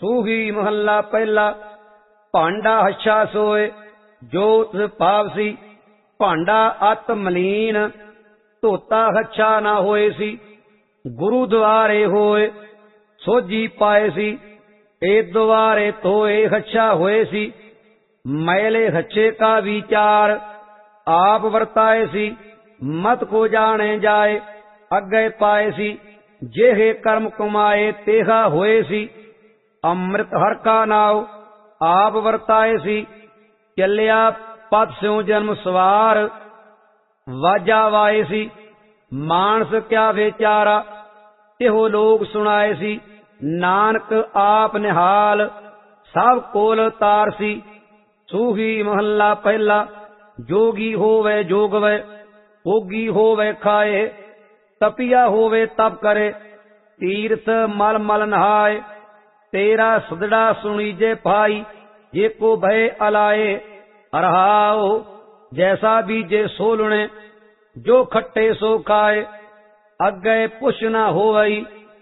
सूही महला पहला। भांडा हच्छा सोए जो तिस पावसी, भांडा अत मलीन धोता हच्छा ना होए सी। गुरु द्वारे होए सोझी पाए सी, ए द्वारे धोए हच्छा होए सी। मैले हच्छे का विचार आप वर्ताए सी, मत को जाने जाए अगे पाए सी। जेहे कर्म कमाए तेहा होए सी, अमृत हर का नाव आप वर्ताए सी। चलिया पथ स्यों जन्म सवार वाजा वाए सी। मानस क्या बेचारा तिहो लोग सुनाए सी। नानक आप निहाल सब कोल तार सी। सूही महला पहला। जोगी होवे जोगवे, भोगी होवे खाए, तपिया होवे तप करे, तीर्थ मल मल नहाए। तेरा सदड़ा सुनीजे भाई, जे को भय अलाए। अरहाओ जैसा बीजे सो लुणे, जो खट्टे सो खाए। अगे पुछ न होवई,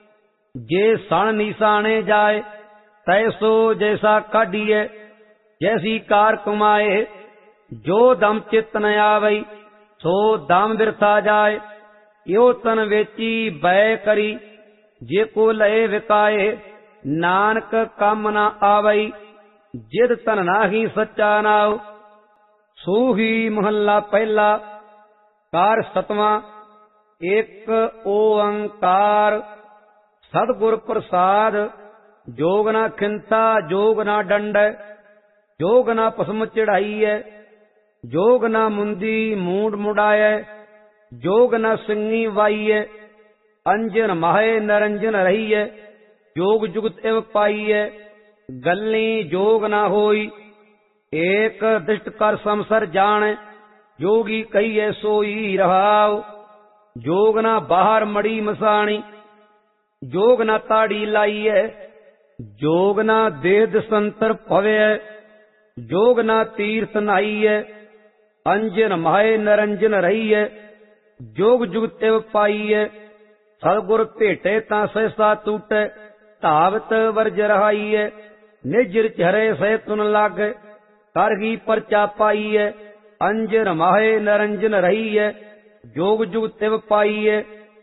जे सण निशाने जाए। तैसो जैसा काढ़िए, जैसी कार कमाए। जो दम चित न आवई, सो दम बिरथा जाए। यो तन वेची बै करी, जे को लए विकाए। नानक कम न आवई, जिद तन नाही सच्चा नाव। सूही महला पहला। कार सतवां। एक ओंकार सतगुर प्रसाद। जोग न खिंता जोग न डंड, जोग न पसम चढ़ाईय। जोग न मुंदी मूड मुड़ाय, जोग न सिंगी वाईय। अंजन माहे नरंजन रहीय, जोग जुगत एव पाईय। गल्ली जोग न होई, एक दृष्ट कर समसर जान। जोगी कहिए सोई रहाव, जोग न बाहर मड़ी मसाणी। जोग न ताड़ी लाईय, जोग न देह दसंतर पवे। जोग न तीर्थ नाईय, अंजन माहे नरंजन रहीय। जोग जुगत एव पाईय। सतगुर भेटे ता सहसा टूटे, धावत वर्ज रहाईय। निजर चहरे सह तुन लाग, करही परचा पाईय। अंजन माहे नरंजन रहीय, जोग जुगत एव पाईय।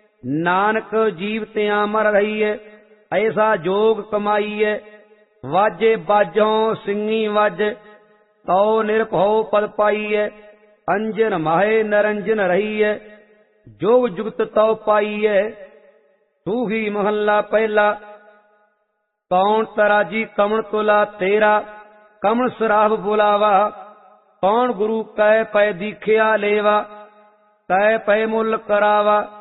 नानक जीव त्या मर रहीय, ऐसा जोग कमाईय। वाजे बाजों सिंगी वाज, तो निरभौ पद पाईय। अंजन माहे नरंजन रहीय, जोग जुगत तौ पाईय। सूही महला पहला। कौन तराजी कमण तुला तेरा, कमण सराभ बुलावा। कौन गुरु कै पै दीखिया लेवा, कै पै मुल करावा।